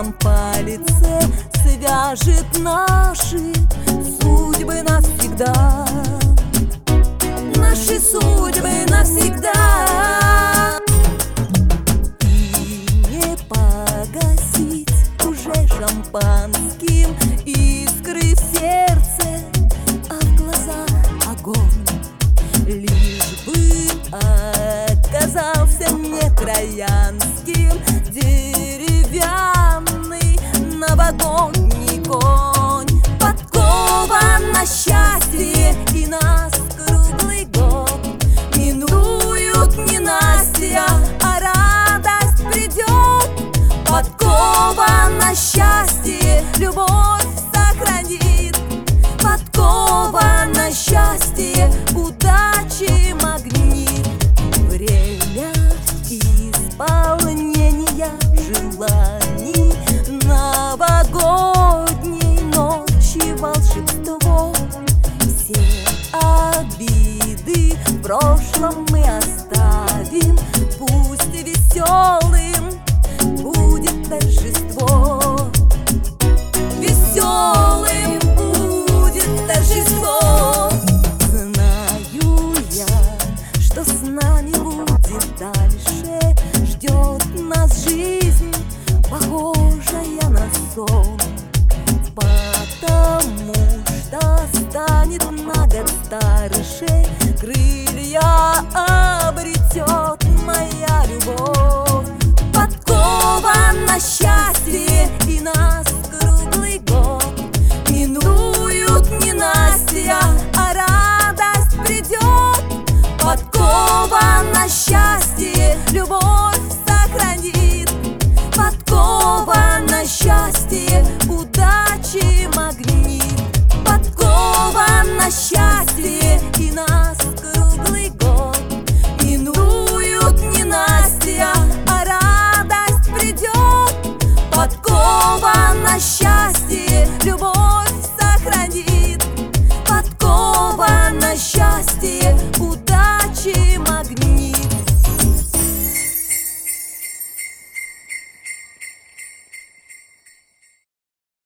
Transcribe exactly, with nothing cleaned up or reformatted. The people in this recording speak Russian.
нам по лице свяжет наши судьбы навсегда. Наши судьбы навсегда. И не погасить уже шампанским искры в сердце, а в глазах огонь. Лишь бы оказался не троянским деревянный новогодний конь. Подкован на счастье и нас круглый год. Минуют ненастья, а радость придет. Подкован на счастье, любовь сохранит. Подкован на счастье, удачи магнит. Время исполнения желаний, новогодней ночи волшебство. Все обиды в прошлом мы оставим, пусть веселым будет торжество. Веселым будет торжество. Знаю я, что с нами будет дальше. Ждет нас жизнь, похожая на сон. Потому что станет на год старше, крылья обретет моя любовь. Подкован на счастье и нас круглый год. Минуют ненастья, а радость придет. Подкован на счастье, любовь